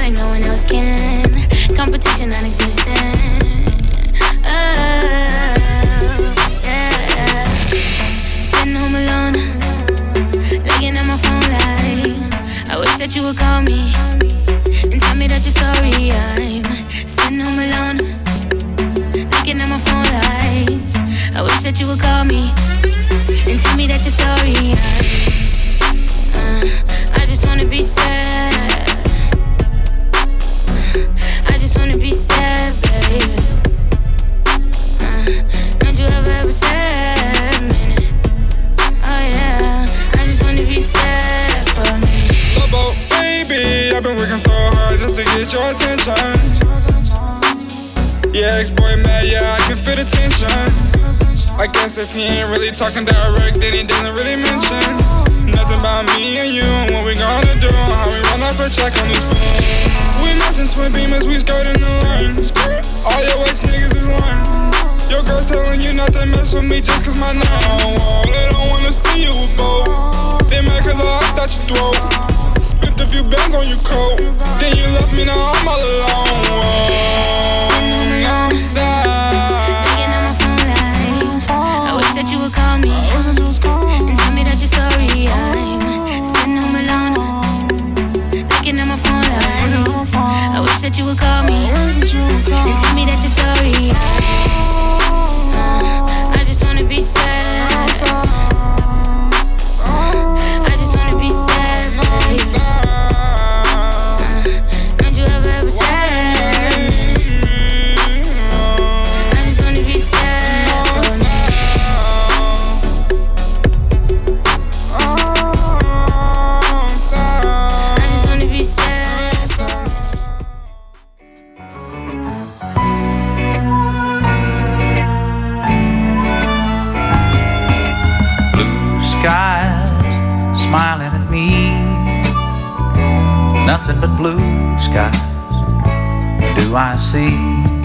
like no one else can. Competition non-existent. Yeah. Sitting home alone, looking at my phone like, I wish that you would call me and tell me that you're sorry. I'm sitting home alone, looking at my phone like, I wish that you would call me and tell me that you're sorry. I just wanna be sad. I just wanna be sad, baby. Don't you ever sad me? Oh yeah, I just wanna be sad for me. Lobo, baby, I've been working so hard just to get your attention. Yeah, ex-boy mad, yeah, I can feel the tension. I guess if he ain't really talking direct, then he didn't really mention nothing about me and you and what we gonna do, how we run up a check on this phone. We matching twin beamers, we skirting the line. All your ex niggas is lying. Your girl's telling you not to mess with me just cause my name. They don't wanna see you with both. They mad cause I iced out your throat. Spent a few bands on your coat. Then you left me, now I'm all alone. I'm sad. That you would call me and tell me that you're sorry. I'm sitting home alone, looking at my phone like, I wish that you would call me and tell me that you're sorry. I just wanna be sad. I just wanna be sad, baby. Don't you ever sad? I just wanna be sad for me. Skies smiling at me, nothing but blue skies do I see.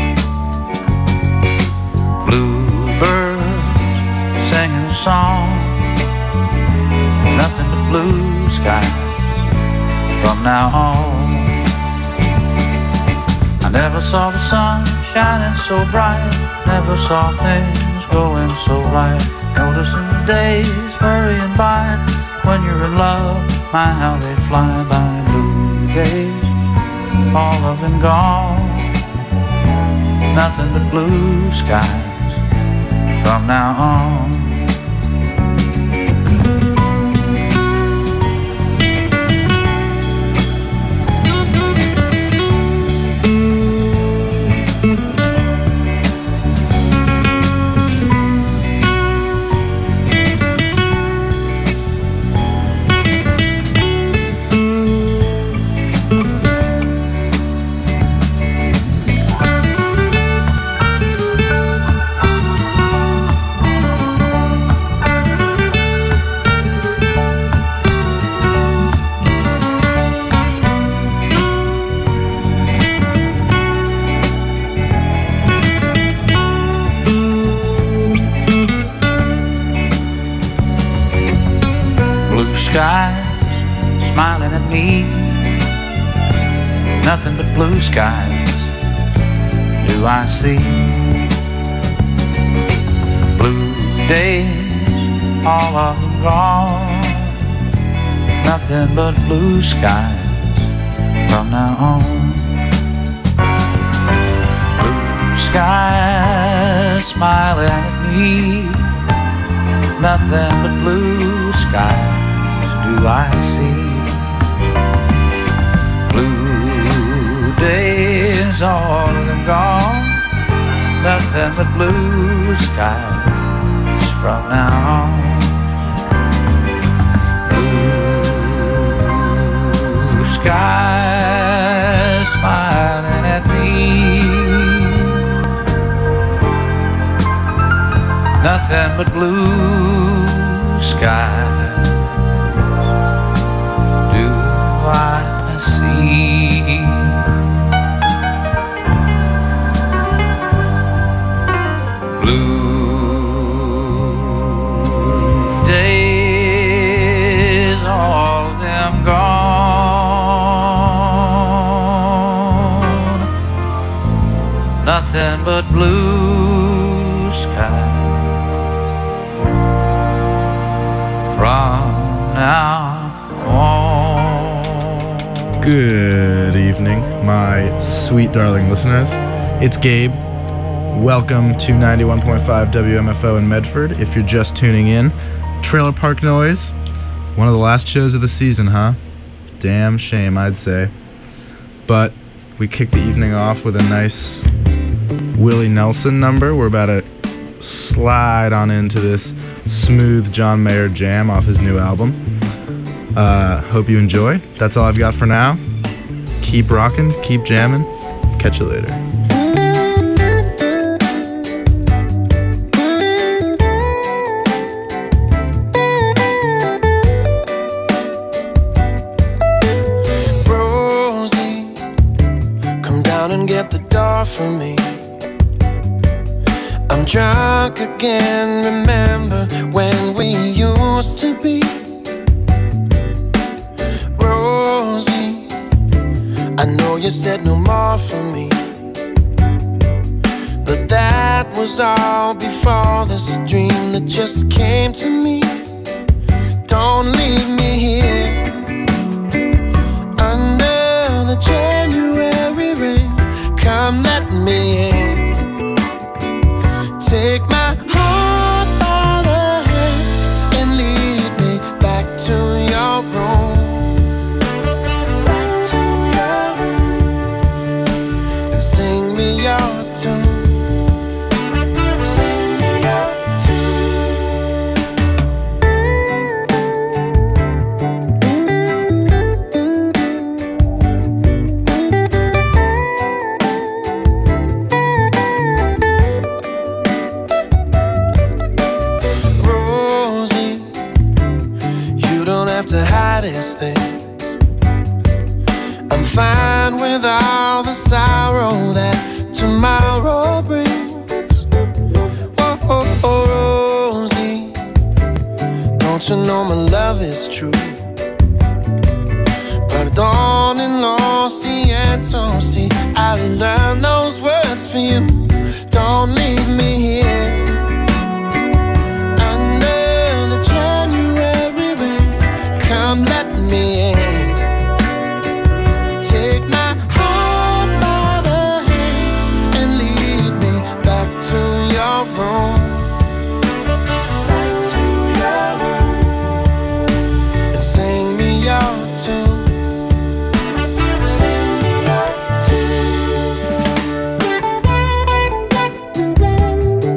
Bluebirds singing a song, nothing but blue skies from now on. I never saw the sun shining so bright, never saw things going so right. Noticing the days hurrying by, when you're in love, my how they fly by. Blue days, all of them gone, nothing but blue skies from now on. Skies smiling at me, nothing but blue skies do I see. Blue days, all of them gone, nothing but blue skies from now on. Blue skies smiling at me, nothing but blue skies do I see. Blue days, all of them gone, nothing but blue skies from now on. Blue skies smiling at me, nothing but blue skies I see. Blue days, all of them gone, nothing but blue sky from now on. Good evening, my sweet darling listeners. It's Gabe. Welcome to 91.5 WMFO in Medford. If you're just tuning in, Trailer Park Noise, one of the last shows of the season, huh? Damn shame, I'd say. But we kicked the evening off with a nice Willie Nelson number. We're about to slide on into this smooth John Mayer jam off his new album. Hope you enjoy. That's all I've got for now. Keep rocking, keep jamming. Catch you later. For me, I'm drunk again. Remember when we used to be. Rosie, I know you said no more for me, but that was all before this dream that just came to me. Don't leave me here under the January rain. Come let me in. Take my heart by the hand and lead me back to your room. Back to your room. And sing me your tune. Sing me your to hide his things. I'm fine with all the sorrow that tomorrow brings. Whoa, oh, oh, Rosie, don't you know my love is true? Pardon and lo siento, see, I learned those words for you. Don't leave me here under the January rain. Come let me in. Take my heart by the hand and lead me back to your room. Back to your room. And sing me your tune. Sing me your tune.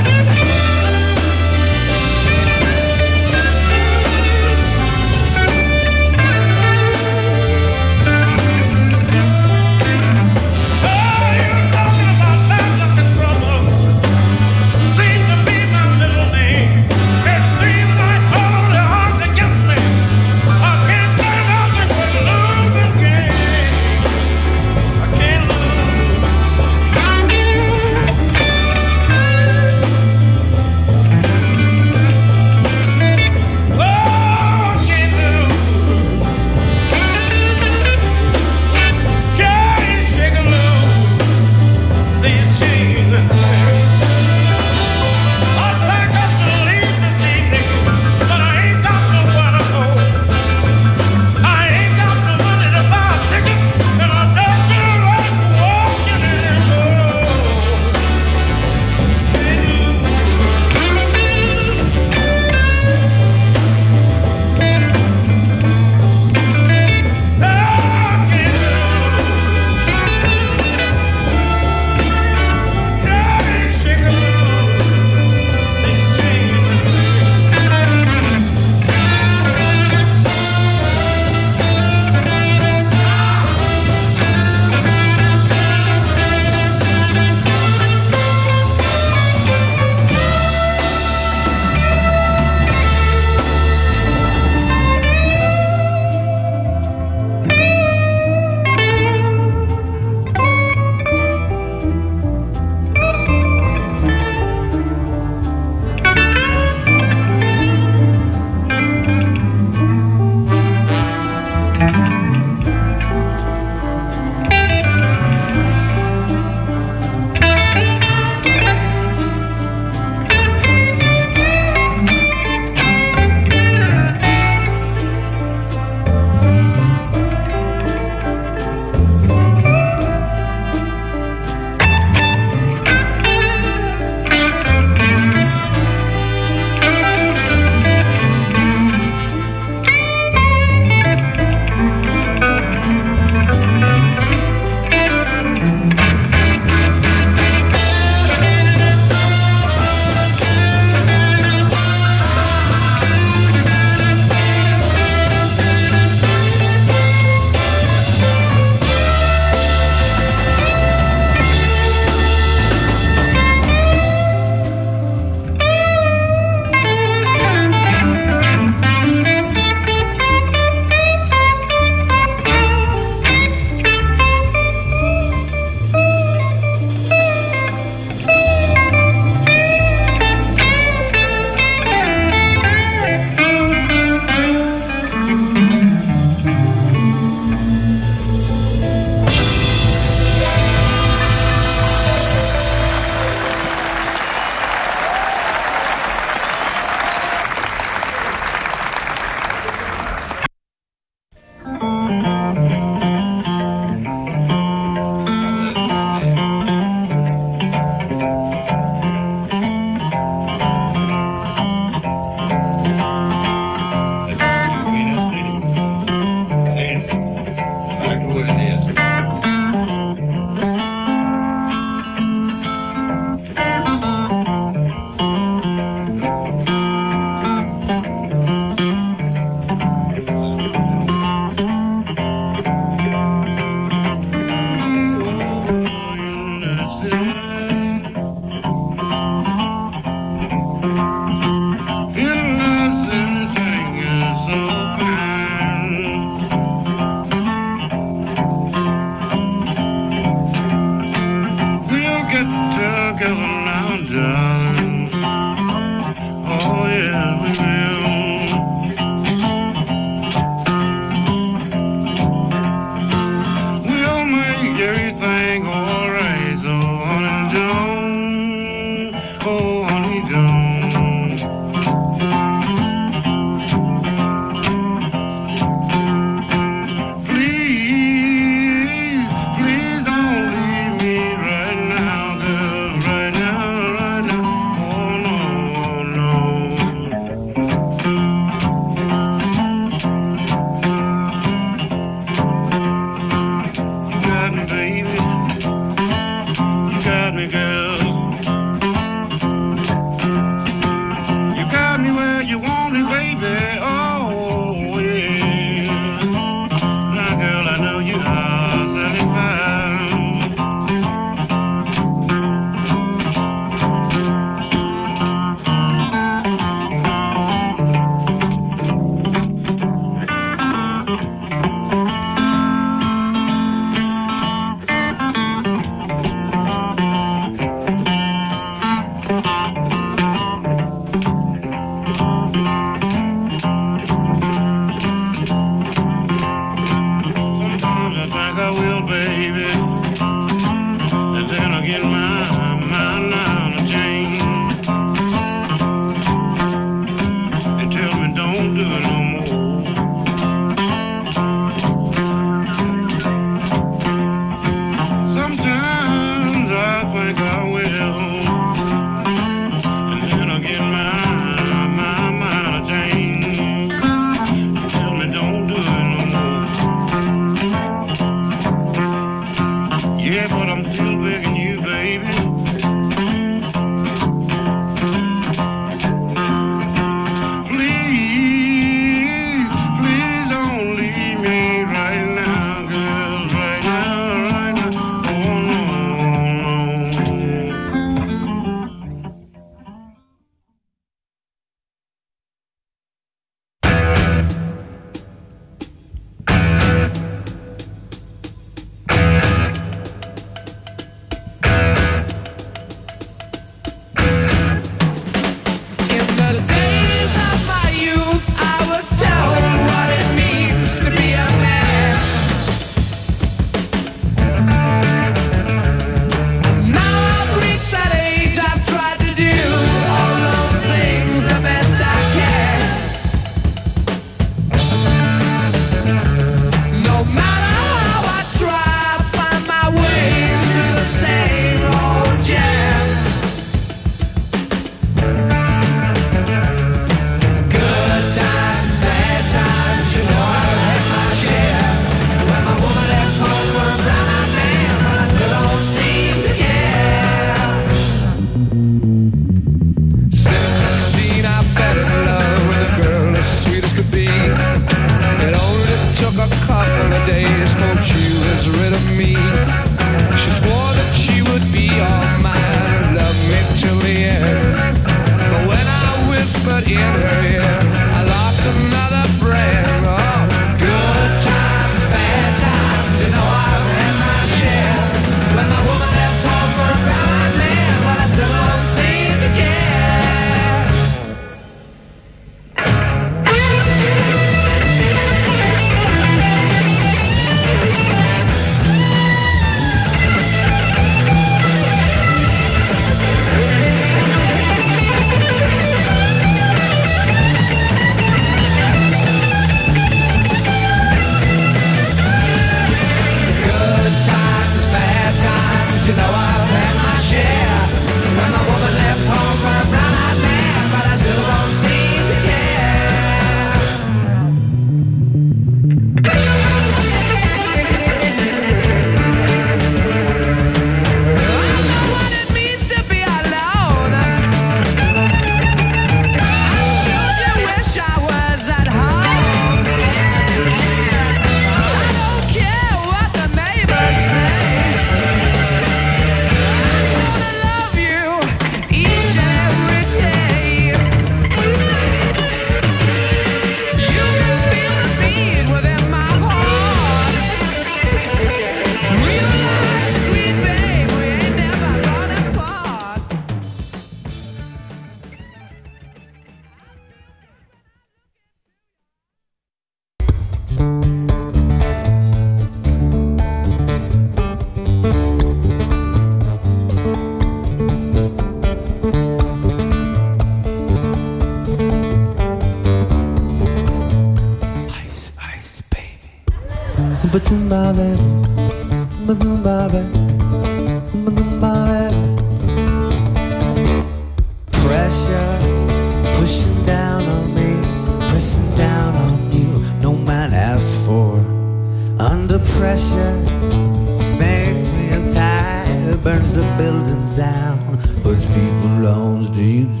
Pressure pushing down on me, pressing down on you. No man asked for. Under pressure makes me untied, burns the buildings down, puts people on streets.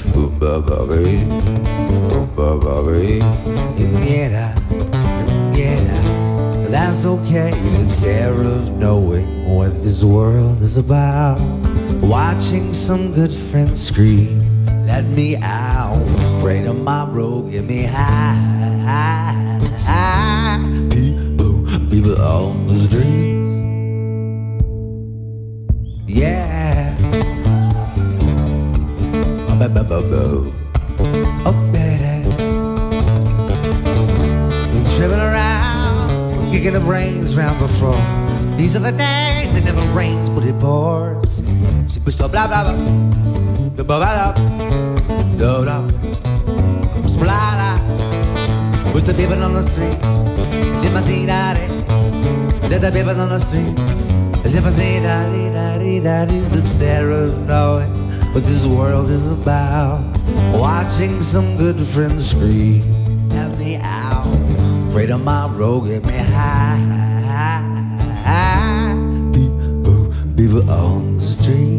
Yeah, that's okay. The terror of knowing what this world is about. Watching some good friends scream, let me out. Pray to my road, get me high. People on the streets. Yeah. Oh, baby. Been tripping around, kicking the brains round the floor. These are the days it never rains, but it pours. Blah blah blah blah blah blah. Splata with the people on the street. Let the people on the streets. The terror of knowing what this world is about. Watching some good friends scream, let me out. Pray to my road, get me high. People on the street.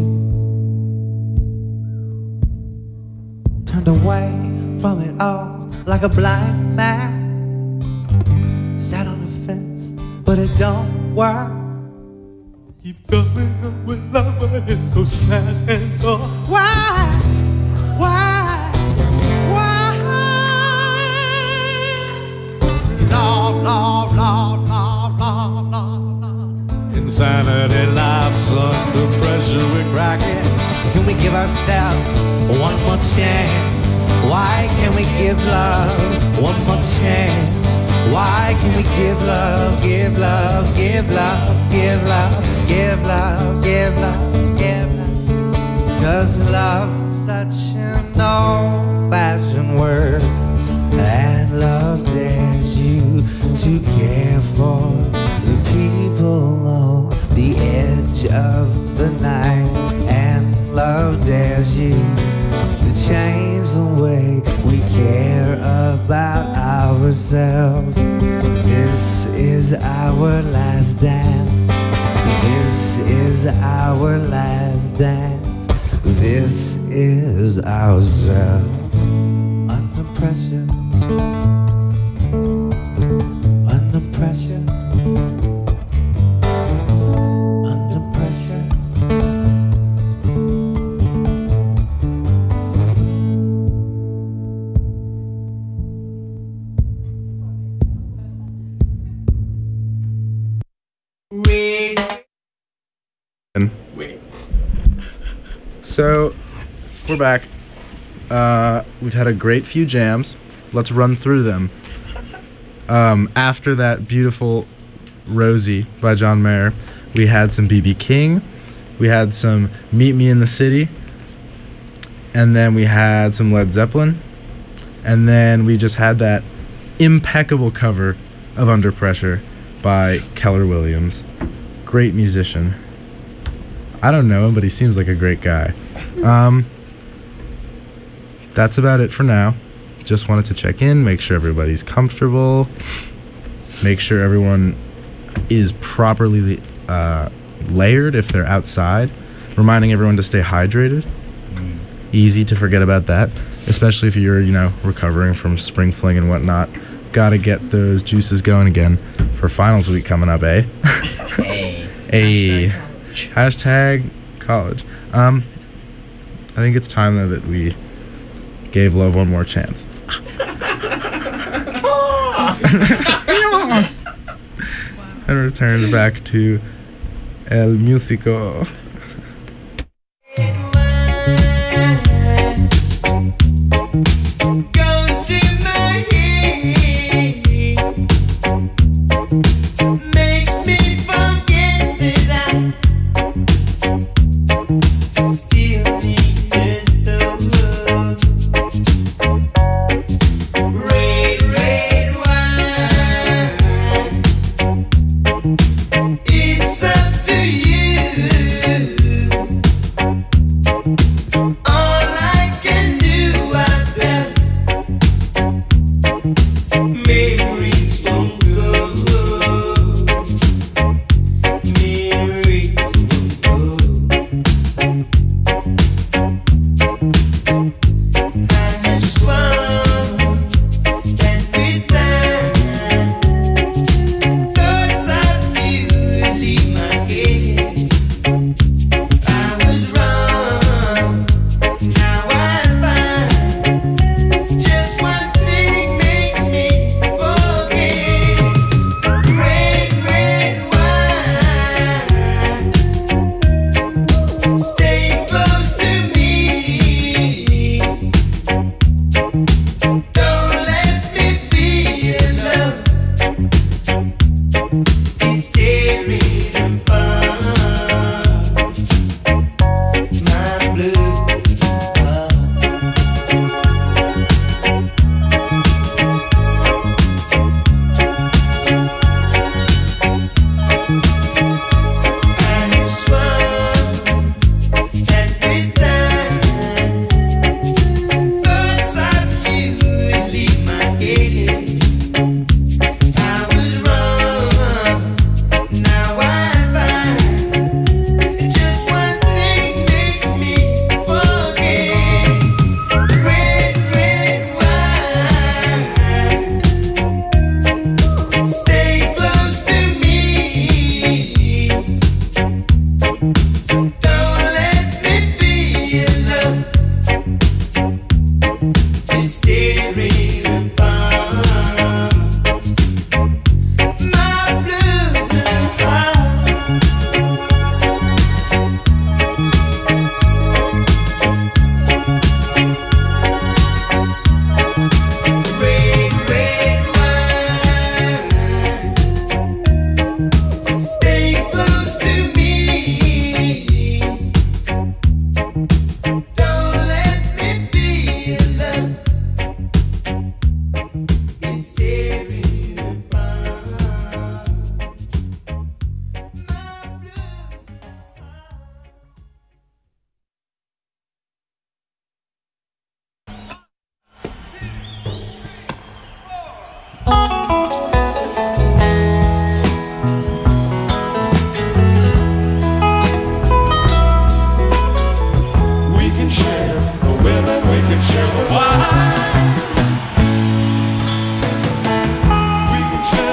Turned away from it all like a blind man. Sat on the fence, but it don't work. Keep going up with love, but it's so sad and tall. Why? Love. Insanity lives under pressure, we're cracking. Can we give ourselves one more chance? Why can't we give love one more chance? Why can we give love, give love, give love, give love, give love, give love, give love? 'Cause love's such an old-fashioned word, and love dares you to care for the people on the edge of the night, and love dares you to change the way we care about ourselves. This is our last dance. This is our last dance. This is ourselves. Under pressure. Under pressure. Under pressure. So, we're back. We've had a great few jams. Let's run through them. After that beautiful Rosie by John Mayer, we had some B.B. King. We had some Meet Me in the City. And then we had some Led Zeppelin. And then we just had that impeccable cover of Under Pressure by Keller Williams. Great musician. I don't know him, but he seems like a great guy. That's about it for now. Just wanted to check in, make sure everybody's comfortable, make sure everyone is properly layered if they're outside, reminding everyone to stay hydrated. Easy to forget about that, especially if you're, recovering from spring fling and whatnot. Gotta get those juices going again for finals week coming up, eh? Hey. Hashtag college. I think it's time, though, that we gave love one more chance. Yes! And returned back to El Musico.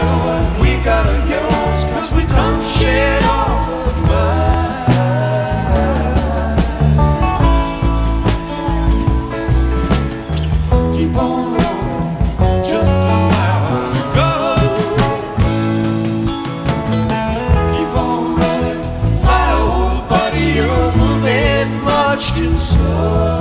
share what we got of yours, 'cause we don't share all of mine. Keep on rolling, just a mile to go. Keep on rolling, my old buddy, you're moving much too slow.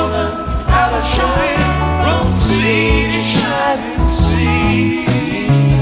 Shine from sea to shining sea.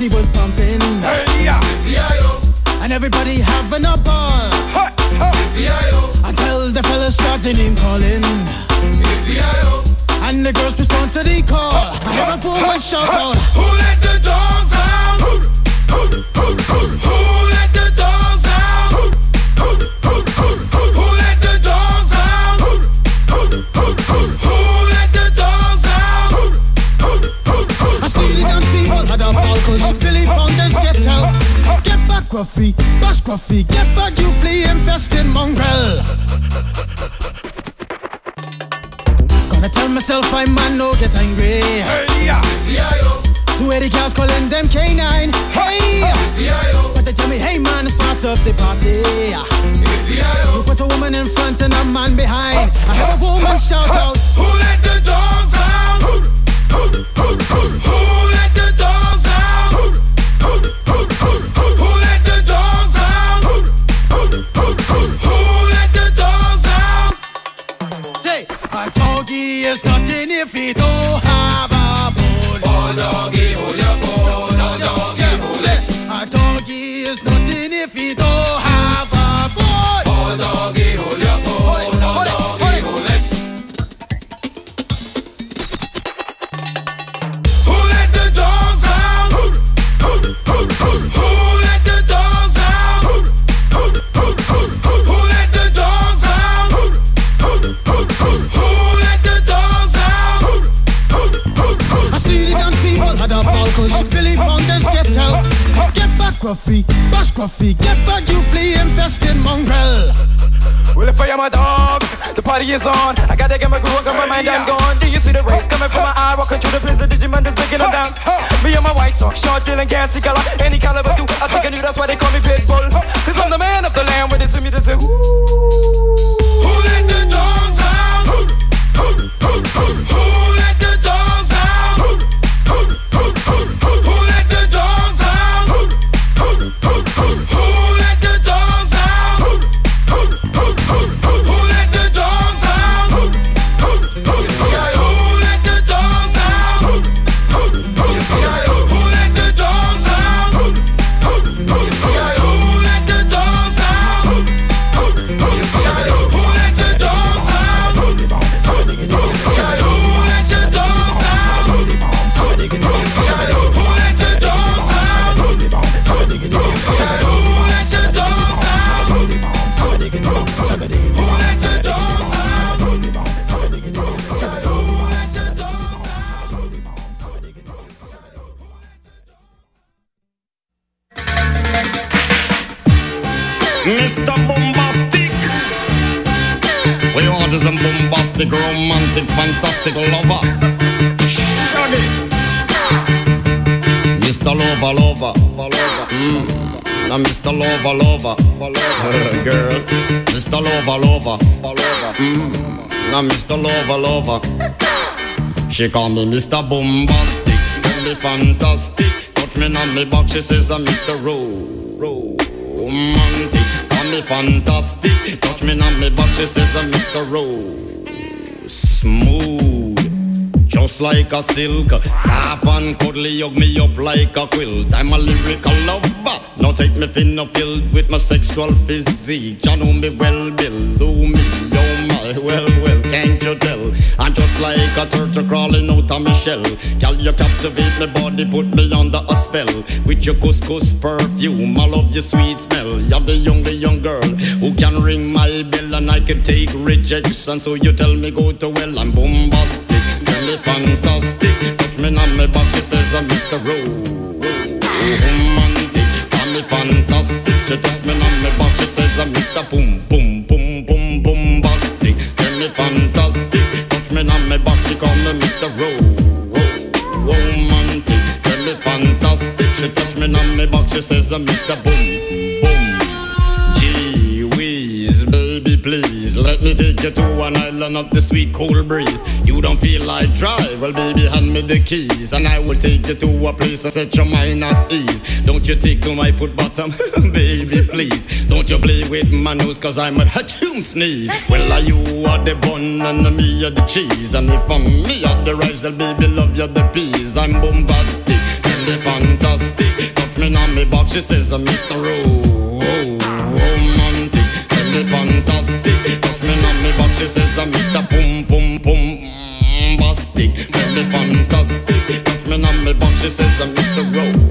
party was pumping. Hey, yeah. And everybody having a ball. Until the fellas started name calling. And the girls respond to the call. I hear a woman shout out, who let the dogs out? Who let the dogs out? Who let the dogs out? Who let the dogs out? I see the dance people had a ball cause Billy Fountains get out. Get back Gruffy, bash Gruffy, get back you flea infested mongrel. Gonna tell myself I man no get angry. Hey, yeah. 280 cows calling them K9. Hey, but they tell me, hey man, it's part of the party. You put a woman in front and a man behind. I heard a woman shout out, who let the dogs out? Who let the dogs out? Who let the dogs out? Who let the dogs out? say, a doggy is nothing if he don't have a bone. Oh doggy, hold your bone. Oh doggy, hold it. A doggy is nothing if he don't have a bone. Oh doggy, hold your bone. Oh doggy, hold it. Who let the dogs out? Who let the dogs out? Who let the dogs out? Who let the dogs out? I see the dance people had a ball cause Billy Fountains get out. Get back Gruffy, bash Gruffy, get back you flea infested mongrel. Well, if I am a dog, the party is on. I gotta get my groove, got my mind, I'm gone. Do you see the rays coming from my eye? Walking through the prison, Digimon is breaking them down. Me and my white socks, short, dealing, can't see color. Any caliber do, I think I knew that's why they call me Pitbull. Cause I'm the man of the land, with it to me to do. Who let the dogs out? Who let the dogs out? Who let the dogs out? Who let the dogs out? Who let the dogs out? Who let the dogs out? Who let the dogs out? Who let the dogs out? Who let the dogs out? Who let the dogs out? Who let the dogs out? Who let the dogs out? Who let the dogs out? Who let the Mr. Bombastic, we want is a bombastic, romantic, fantastic lover. Shaggy, Mr. Lover. Now Mr. Lover. Girl, Mr. Lover. Now Mr. Lover. She call me Mr. Bombastic, tell me fantastic. Touch me on me back, she says I'm Mr. Romantic. Call me fantastic, touch me on me back, she says I'm Mr. Smooth, just like a silk, soft and cuddly, hug me up like a quilt. I'm a lyrical lover, now take me thin or filled with my sexual physique. You know me well, Bill, do me, oh my, well, can't you tell? I'm just like a turtle crawling out of my shell. Girl, you captivate my body, put me under a spell. With your couscous perfume, I love your sweet smell. You're the young girl who can ring my bell, and I can take rejection. So you tell me go to well, I'm bombastic, tell me fantastic. Touch me on my back, she says I'm Mr. Romantic. Call me fantastic, she touch me on my back, she says I'm Mr. Bombastic. Tell me fantastic, touch me on my back, she call me Mr. Romantic. Tell me fantastic, she touch me on my back, she says I'm Mr. Boom. Gee whiz, baby please, let me take you to an island of the sweet cool breeze. You don't feel like drive, well baby hand me the keys, and I will take you to a place and set your mind at ease. Don't you tickle my foot bottom, baby please. Don't you play with my nose, cause I'm a hatchoon sneeze. Well you are the bun and me are the cheese, and if I'm me are the rice, well baby love you the peas. I'm bombastic, tell me fantastic. She says, Mr. Romantic, tell me fantastic. Touch me on me back, she says, Mr. Boom Boom Boom Bastic. Tell me fantastic, touch me on me back, she says, Mr.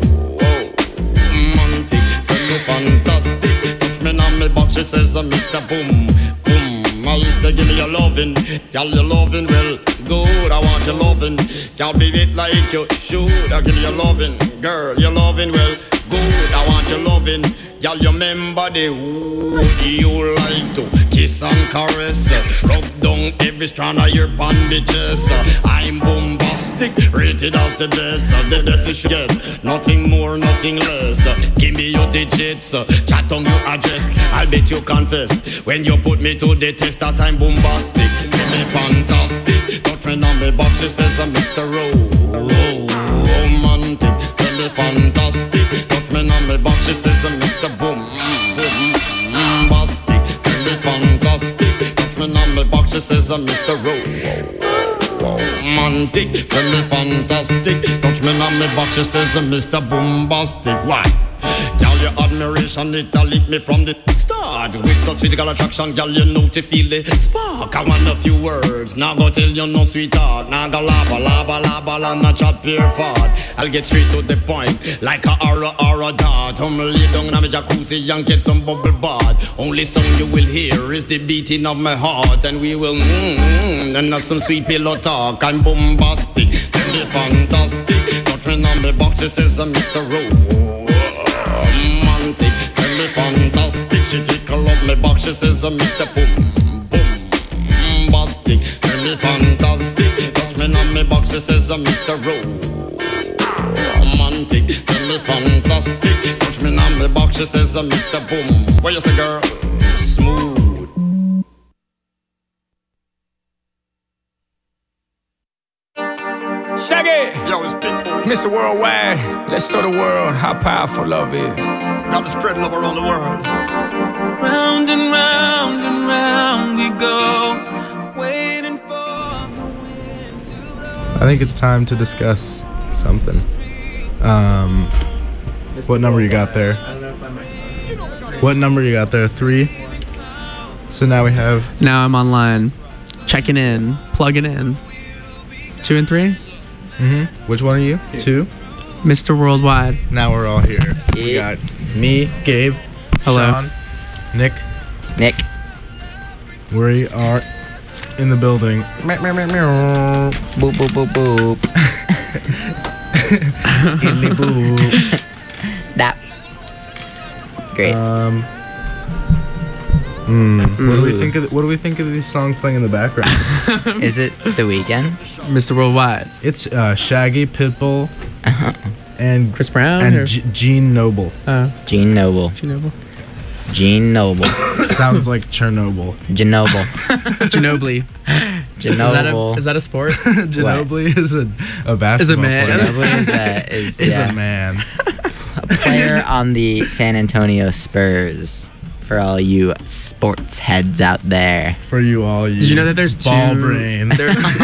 Romantic, tell me fantastic. Touch me on me back, she says, Mr. Boom Boom. I say, give me your lovin', girl, your lovin', well, good, I want your lovin'. Can't be it like you should. I give you your lovin', girl, your lovin', well, good, I want your lovin'. Girl, you remember the would you like to kiss and caress, rub down every strand of your bandages. I'm bombastic, rated as the best. The best you should get, nothing more, nothing less. Give me your digits, chat on your address. I'll bet you confess when you put me to the test that I'm bombastic. Tell me fantastic, touch me on me box, she says, Mr. Romantic. Tell me fantastic, touch me on me box, she says, Mr. Boom Bastic. Tell me fantastic, touch me on me box, she says, Mr. Romantic. Tell me fantastic, touch me on me box, she says, Mr. Bombastic. Why? Girl, your admiration, it lit me from the start. With such physical attraction, girl, you know to feel the spark. I want a few words, now go tell you no sweetheart. Now go laba, not chat pure fart. I'll get straight to the point, like a aura dart. Lay down in my jacuzzi and get some bubble bath. Only sound you will hear is the beating of my heart. And we will and have some sweet pillow talk. I'm bombastic, tell me fantastic. Touch me on the box, she says, Mr. Romantic, tell me fantastic. She tickle up my box, she says, Mr. Boom Bastic. Tell me fantastic, touch me on my box, she says, Mr. Romantic. Tell me fantastic, touch me on my box, she says, Mr. Boom. What you say, girl? Smooth. Shaggy, Yo, it's Pitbull. Mr. Worldwide, let's show the world how powerful love is. Got to spread love around the world. Round and round we go, waiting for the wind to blow. I think it's time to discuss something. What number you got there? What number you got there? 3? So now we have... Now I'm online, checking in, plugging in. 2 and 3? Mm-hmm. Which one are you? 2? Mr. Worldwide. Now we're all here. We got me, Gabe, Hello. Sean, Nick. We are in the building. Boop, boop, boop, boop. Skidly boop. That. Great. What do we think of? What do we think of this song playing in the background? Is it The Weeknd? Mr. Worldwide. It's Shaggy, Pitbull, and Chris Brown and Gene Noble. Gene Noble. Gene Noble. Sounds like Chernobyl. Ginobili. Ginobili. Ginobili. Is that a sport? Ginobili is a basketball Is a man. player. Ginobili is a man. A player on the San Antonio Spurs. For all you sports heads out there. For you all, you. Did you know that there's ball two brains?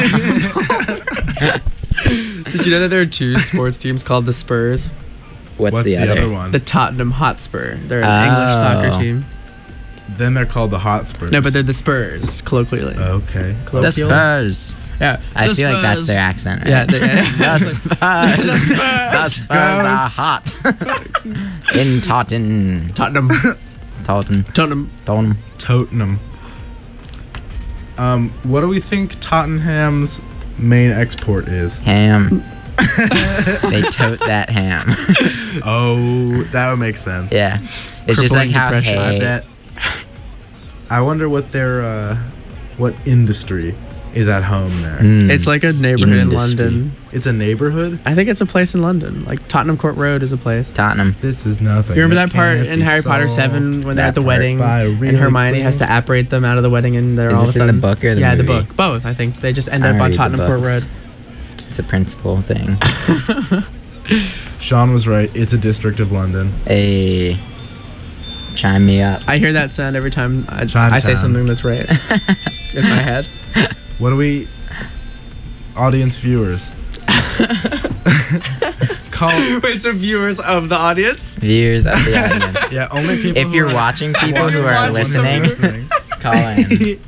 Did you know that there are 2 sports teams called the Spurs? What's the other one? The Tottenham Hotspur. They're an English soccer team. Then they're called the Hotspurs. No, but they're the Spurs, colloquially. Okay. The Spurs. Yeah. I feel like that's their accent, right? Yeah. The Spurs. The Spurs are hot. In Tottenham. Tottenham. What do we think Tottenham's main export is? Ham. They tote that ham. Oh, that would make sense. Yeah. It's just like how depression. I hay. bet. I wonder what their what industry is at home there. It's like a neighborhood in London. It's a neighborhood? I think it's a place in London. Like Tottenham Court Road is a place. Tottenham. This is nothing. You remember that part in Harry Potter 7 when they're at the wedding and Hermione has to apparate them out of the wedding and they're all of a Is this in sudden... the book or the Yeah, movie? the book. Both, I think. They just end I up on read the Tottenham Court books. Road. It's a principal thing. Sean was right. It's a district of London. Hey. Chime me up. I hear that sound every time I say Chinatown. something that's right in my head. What do we... Audience viewers. call. Wait, so viewers of the audience? Viewers of the audience. Yeah, only people. If you're watching people who are listening, call in.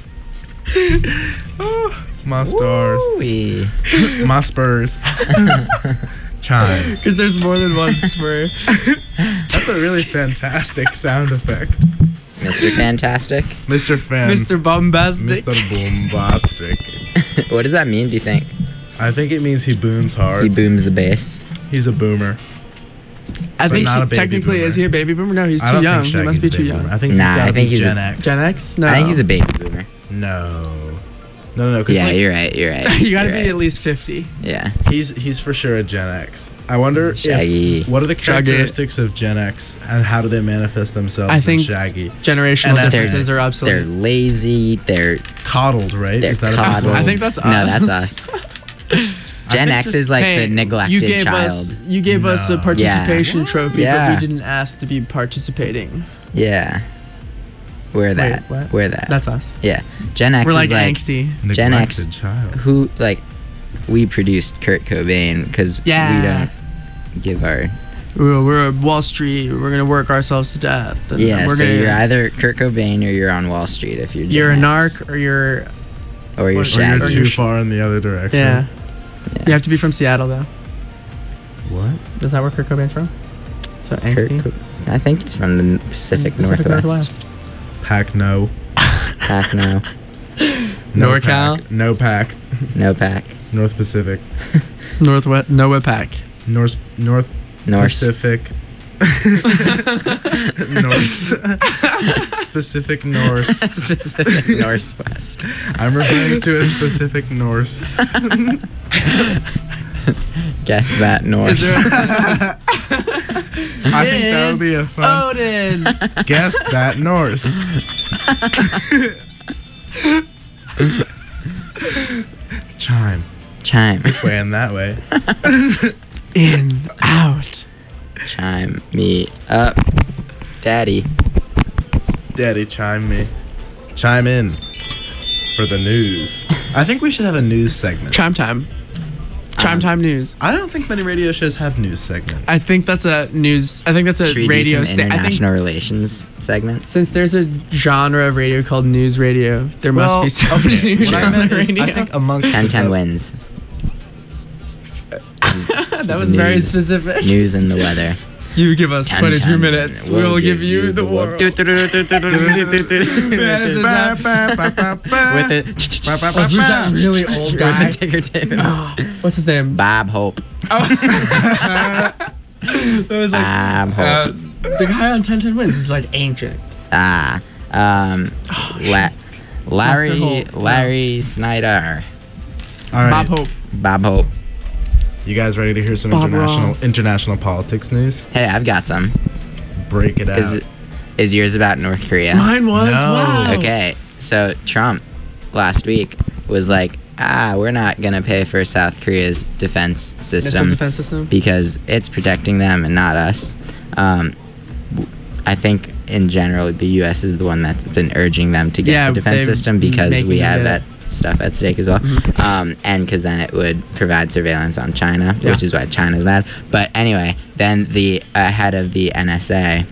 My stars. Woo-wee. My Spurs. Chime. Because there's more than one spur. That's a really fantastic sound effect. Mr. Fantastic. Mr. Fan. Mr. Bombastic. Mr. Bombastic. What does that mean, do you think? I think it means he booms hard. He booms the bass. He's a boomer. I think not a baby technically, boomer. is he a baby boomer? No, he's I too don't young. think He must Shaggy's be a too baby young. boomer. I think Nah, he's got I to think be he's Gen a- X. Gen X? No. I think he's a baby boomer. No. No. Yeah, Like, you're right. You gotta You're be right. at least 50. Yeah. he's for sure a Gen X. I wonder Shaggy. what are the Shaggy. characteristics of Gen X and how do they manifest themselves I think in Shaggy? generational And that's differences are They're obsolete. lazy. They're Coddled, right? They're Is that coddled. I think that's us. No, that's us. Gen think X just- is like Hey, the neglected you gave child. you gave us a No. participation trophy, Yeah. but we didn't ask to be participating. Yeah. We're that. what? We're that. That's us. Yeah. Gen X We're like is like angsty. Gen X. Neglected child. Who like we produced Kurt Cobain because Yeah. we don't give our We're at Wall Street. We're gonna work ourselves to death. And yeah. we're So gonna, you're either Kurt Cobain or you're on Wall Street if you're. you're a Gen X. narc or you're or you're or Or Shaggy. you're too far in the other direction. yeah. Yeah. You have to be from Seattle though. What? Is that where Kurt Cobain's from? So Kurt angsty. Co- I think he's from the Pacific Northwest. Pack no. Pac no. No NorCal? Pack. No pack. No pack. North Pacific. Northwest Noah Pack. North Norse. Pacific. Norse. Specific Norse. Pacific Northwest. I'm referring to a specific Norse. Guess that Norse. I think that would be a fun. Odin. Guess that Norse. Chime. Chime. This way and that way. In, out. Chime me up, Daddy. Daddy, chime me. Chime in for the news. I think we should have a news segment. Chime time. Chime time news. I don't think many radio shows have news segments. I think that's a news. I think that's a Should we radio do some station. I think international relations segment? since there's a genre of radio called news radio, there must be some news what I on the meant is, radio. I think amongst 10-10 wins. that was very news. specific. News and the weather. You give us 22 10-10, minutes. We'll give you the world. With Yeah, this is Ba, ba, ba, ba, ba. it. Oh, who's that really old guy? With the ticker tape. Oh, what's his name? Bob Hope. That was like Bob Hope. the guy on 10-10 wins. He's like ancient. Larry Hope. Larry Snyder. All right. Bob Hope. Bob Hope. You guys ready to hear some Bob Ross. international politics news? Hey, I've got some. Break it out. Is yours about North Korea? Mine was. No. Wow. Okay, so Trump last week was like, we're not going to pay for South Korea's defense Missile system defense system. because it's protecting them and not us. I think in general, the U.S. is the one that's been urging them to get the defense they've system because making we have them that stuff at stake as well. And because then it would provide surveillance on China, Yeah. which is why China's mad. But anyway, then the head of the NSA,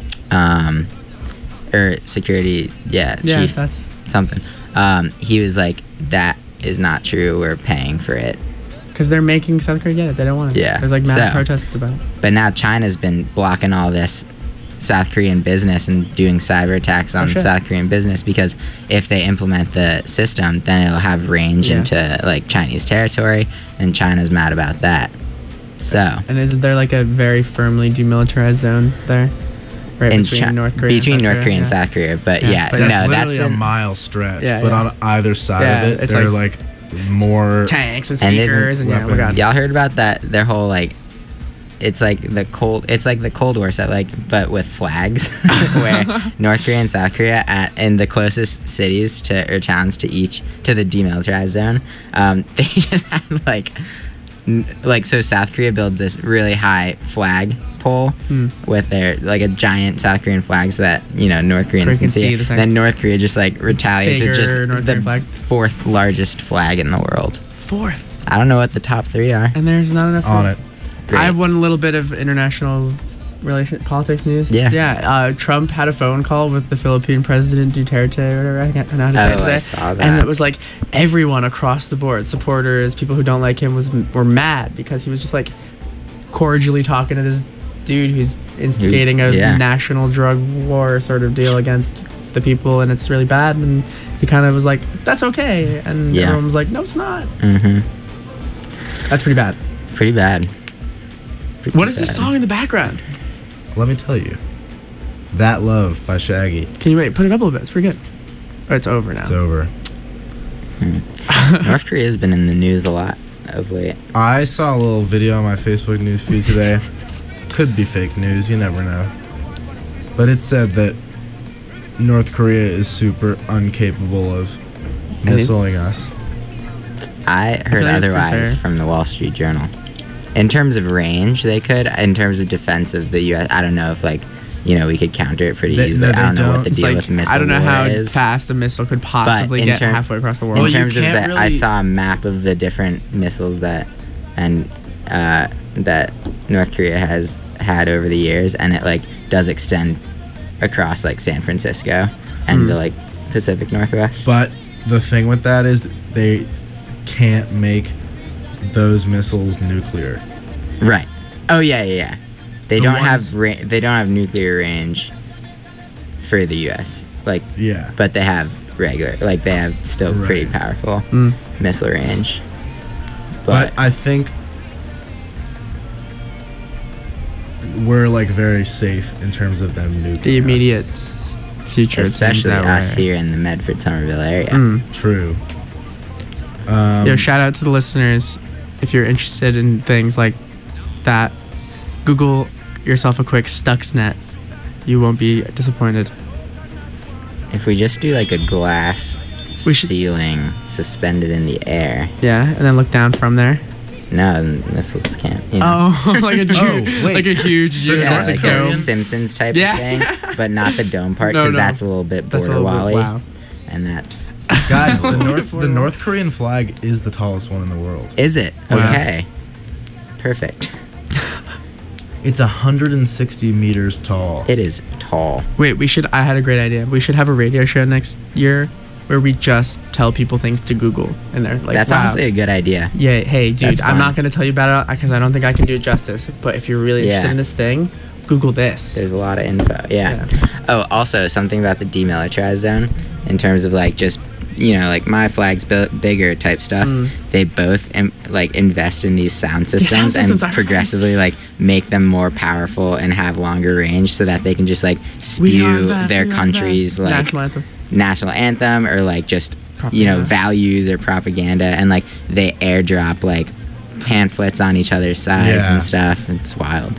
or security, chief, that's something. He was like, that is not true. We're paying for it. because they're making South Korea get it. They don't want it. Yeah, There's like mad so- protests about it. But now China's been blocking all this South Korean business and doing cyber attacks on shit. South Korean business because if they implement the system, then it'll have range Yeah. into like Chinese territory, and China's mad about that. So And isn't there like a very firmly demilitarized zone there? Right in between Chi- North Korea between and South North Korea and yeah. South Korea, but Yeah, yeah, but no, That's that's literally a been mile stretch, Yeah, but yeah. on either side Yeah, of it, it's they're like more. Tanks and And they've- speakers and, yeah, oh my god. Y'all heard about that? Their whole like, it's like the Cold War set, like, but with flags, where North Korea and South Korea in the closest cities or towns to the demilitarized zone, they just had like so South Korea builds this really high flag pole with their like a giant South Korean flag so that North Koreans can see the it. thing. Then North Korea just like retaliates with Bigger just North the Korean flag. fourth largest flag in the world. Fourth. I don't know what the top three are. And there's not enough On room. it. I have one little bit of international politics news. Yeah. Trump had a phone call with the Philippine president Duterte or whatever. I can't know how to say it today. I saw that. And it was like everyone across the board, supporters, people who don't like him, were mad because he was just like cordially talking to this dude who's instigating a national drug war sort of deal against the people, and it's really bad. And he kind of was like, "That's okay," and everyone was like, "No, it's not." That's pretty bad. Pretty bad. What is this song in the background? Let me tell you. That Love by Shaggy. Can you put it up a little bit? It's pretty good. Or it's over now. It's over. North Korea has been in the news a lot of late. I saw a little video on my Facebook news feed today. Could be fake news, you never know. But it said that North Korea is super incapable of missiling us. I heard otherwise from the Wall Street Journal. In terms of range, they could. In terms of defense of the U.S., I don't know if we could counter it pretty easily. I don't know what the deal with missile I don't know how is. Fast a missile could possibly get halfway across the world. In terms of that, I saw a map of the different missiles that North Korea has had over the years, and it does extend across San Francisco and the Pacific Northwest. But the thing with that is they can't make those missiles nuclear. Right. Oh yeah. They don't have nuclear range for the U.S. But they have regular. They have still pretty powerful missile range. But I think we're very safe in terms of them nuclear. The immediate future, especially us here in the Medford Somerville area. True. Shout out to the listeners. If you're interested in things like that, Google yourself a quick Stuxnet. You won't be disappointed. If we just do a glass ceiling suspended in the air. Yeah, and then look down from there. No, missiles can't. Oh, like a huge like a Simpsons type of thing, but not the dome part because that's a little bit border wally. Wow. And that's guys. The North Korean flag is the tallest one in the world. Is it? Okay. Perfect. It's 160 meters tall. It is tall. Wait, I had a great idea. We should have a radio show next year where we just tell people things to Google, and they're like, "That's honestly a good idea." Yeah. Hey, dude, I'm not going to tell you about it because I don't think I can do it justice. But if you're really interested in this thing, Google this. There's a lot of info. Yeah. Oh, also something about the demilitarized zone. In terms of just my flag's bigger type stuff, they both invest in these sound systems and progressively make them more powerful and have longer range so that they can just spew their country's national anthem or just values or propaganda, and they airdrop pamphlets on each other's sides and stuff. It's wild.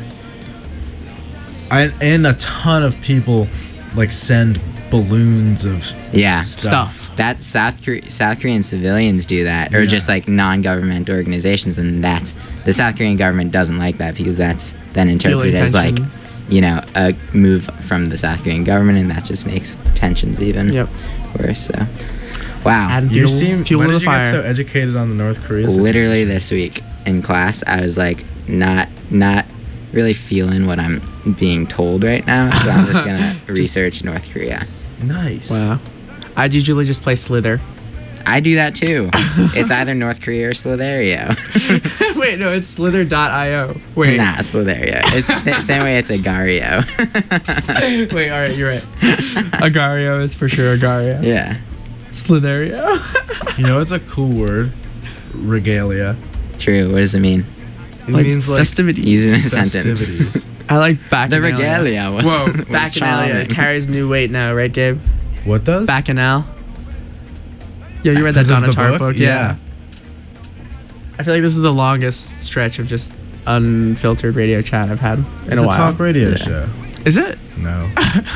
And a ton of people send balloons of stuff. That South Korean civilians do that, or just non-government organizations, and that's the South Korean government doesn't like that because that's then interpreted as a move from the South Korean government, and that just makes tensions even worse. So, wow. When did you get so educated on the North Korea situation? Literally this week in class, I was not really feeling what I'm being told right now, so I'm just gonna research North Korea. Nice. Wow. I'd usually just play Slither. I do that too. It's either North Korea or Slitherio. Wait, no, it's Slither.io. Wait. Nah, Slitherio. It's the same way it's Agario. Wait, all right, you're right. Agario is for sure Agario. Yeah. Slitherio. It's a cool word. Regalia. True. What does it mean? It means festivities. Using a sentence. I like Bacchanalia. The regalia was. Whoa, Bacchanalia carries new weight now, right, Gabe? What does? Bacchanal. Yeah, you read that Donna Tartt book? Yeah. I feel like this is the longest stretch of just unfiltered radio chat I've had in a while. It's a talk radio show. Is it? No.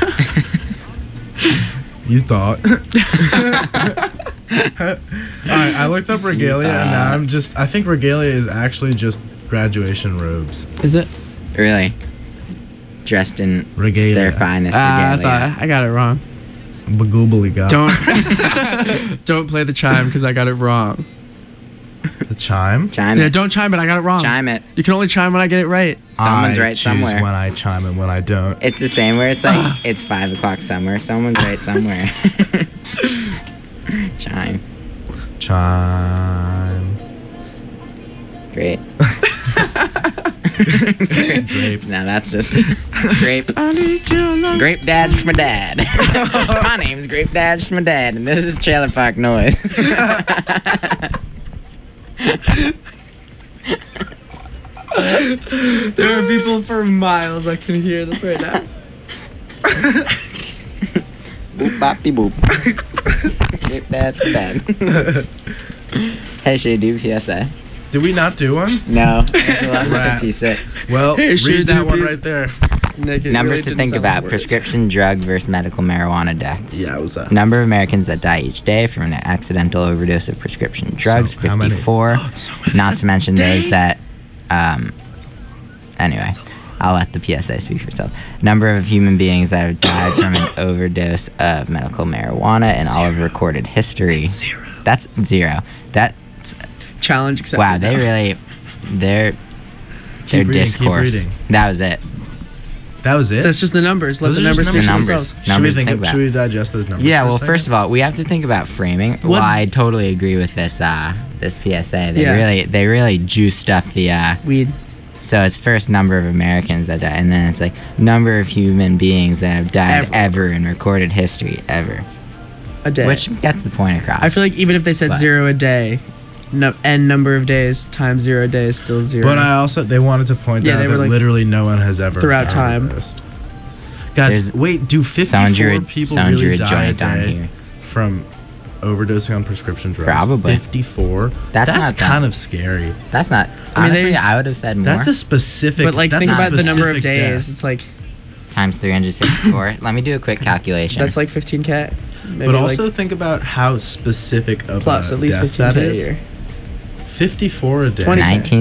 You thought. Alright, I looked up regalia and now I think regalia is actually just graduation robes. Is it? Really? Dressed in regalia. Their finest regalia. I got it wrong. Bagoobly got. Don't play the chime because I got it wrong. The chime? Chime Yeah, it. don't chime it. I got it wrong. Chime it. You can only chime when I get it right. Someone's I right choose somewhere. when I chime and when I don't. It's the same where it's like, it's 5 o'clock somewhere. Someone's right somewhere. Chime. Chime. Great. Grape. Now that's just grape. Grape Dad's my dad. My name's Grape Dad's my dad, and this is Trailer Park Noise. There are people for miles that can hear this right now. Boop boppy boop. Grape Dad's my dad. Hey, should you do PSA? Did we not do one? No. It's 11:56. Well, Hey, should read that do one this? right there. Nick, it Numbers really to didn't think sound about. words. Prescription drug versus medical marijuana deaths. Yeah, it was that. Number of Americans that die each day from an accidental overdose of prescription drugs, So, how many? 54. Not to mention those that... anyway, I'll let the PSA speak for itself. Number of human beings that have died from an overdose of medical marijuana in all of recorded history. Zero. That's 0. That's... Challenge accepted. Wow, they now. really... Their Keep reading, discourse... keep reading. That was it. That was it? That's just the numbers. Let Those the are just numbers speak for numbers. themselves. Should we, Numbers to think about. should we digest those numbers? Yeah, for a well, second? first of all, we have to think about framing. Well, What's- I totally agree with this this PSA. They Yeah. really juiced up the Weed. so it's first number of Americans that die, and then it's like number of human beings that have died ever in recorded history ever. A day. Which gets the point across. I feel like even if they said But- 0 a day, n number of days times 0 a day is still 0. But I also, they wanted to point Yeah, out they were that like, literally no one has ever throughout time. overdosed. Guys, There's- wait, do 54 people someone drew really a die a joint on day here. from overdosing on prescription drugs? Probably. 54? That's not kind that- of scary. That's not. I mean, Honestly, they- I would have said more. That's a specific. But like, that's think a about the number of specific days. death. It's like times 364. Let me do a quick calculation. that's like 15K. Maybe But like also think about how specific of plus a at least death 15K that a is. year. 54 a day. 20.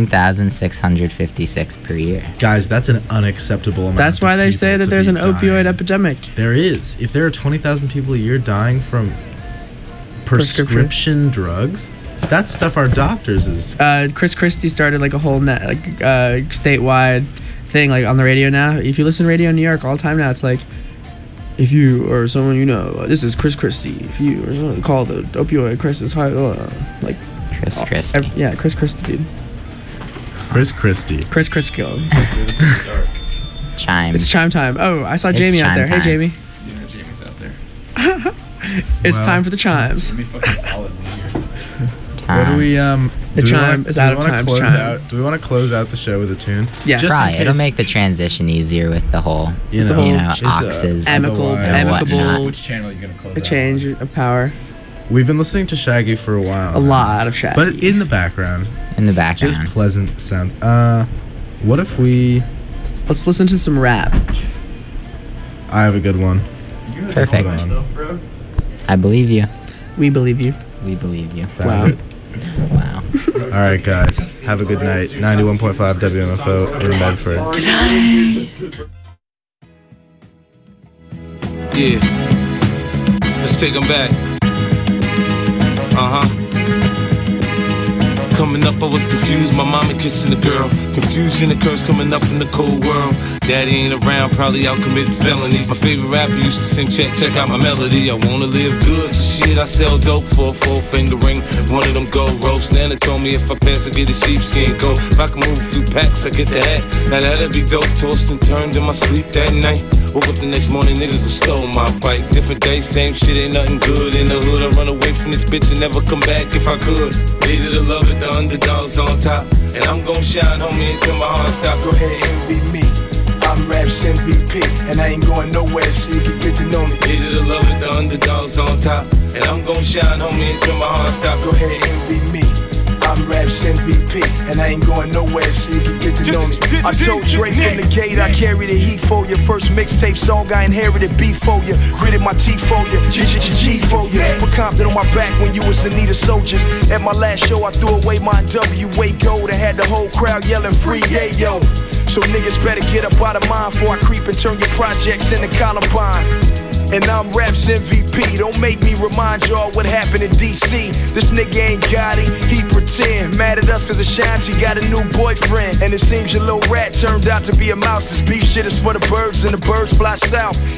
19,656 per year. Guys, that's an unacceptable amount. That's why of they people say that to there's be an opioid dying. epidemic. There is. If there are 20,000 people a year dying from prescription drugs, that's stuff our doctors is. Chris Christie started like a whole statewide thing like on the radio now. If you listen to radio in New York all the time now, it's like, if you or someone you know, this is Chris Christie. If you or someone call the opioid crisis, like Chris Christie. Yeah, Chris Christie, dude. Chris Christie. Chris Christie. Chimes. It's chime time. Oh, I saw It's Jamie out chime there. time. Hey, Jamie. Yeah, Jamie's out there. It's Well, time for the chimes. Let me fucking follow me here. Time. What do we The do we chime wanna- is do we out of wanna time to close chime. out- Do we want to close out the show with a tune? Yes. Just in Probably. It'll case, make the transition easier with the whole, you the know, whole- oxes. Amicable, otherwise- amicable, Which channel are you gonna close a out change on? of power. We've been listening to Shaggy for a while. A now. lot of Shaggy. But in the background, In the background. just pleasant sounds. What if we? Let's listen to some rap. I have a good one. Perfect. Hold on. Bro. I believe you. We believe you. We believe you. Found Wow. it. Wow. All right, guys. Have a good night. 91.5 WMFO in Medford. Yeah. Let's take them back. Coming up, I was confused. My mama kissing a girl. Confusion occurs coming up in the cold world. Daddy ain't around, probably out committing felonies. My favorite rapper used to sing, check out my melody. I wanna live good, so shit, I sell dope for a 4-finger ring. One of them gold ropes. Nana told me if I pass, I get a sheepskin coat. If I can move a few packs, I get the hat. Now that'd be dope. Tossed and turned in my sleep that night. Woke up the next morning, niggas have stole my bike. Different day, same shit, ain't nothing good. In the hood, I run away from this bitch and never come back if I could. Hated to love it, the underdogs on top. And I'm gon' shine, homie, until my heart stop. Go ahead, envy me. I'm Raps MVP, and I ain't going nowhere, so you can get to know me. Hated to love it, the underdogs on top. And I'm gon' shine, homie, until my heart stop. Go ahead, envy me. I'm Raps MVP, and I ain't going nowhere, so you can get to know me. I told Dre from the gate, I carry the heat for you. First mixtape song, I inherited beef for you. Gritted my teeth for you, G for you. Put Compton on my back when you was in need of soldiers. At my last show, I threw away my WA gold and had the whole crowd yelling free, yeah, yo. So niggas better get up out of mine before I creep and turn your projects into Columbine. and I'm Raps MVP. Don't make me remind y'all what happened in DC. This nigga ain't got it, he pretend. Mad at us cause Ashanti got a new boyfriend. And it seems your little rat turned out to be a mouse. This beef shit is for the birds and the birds fly south.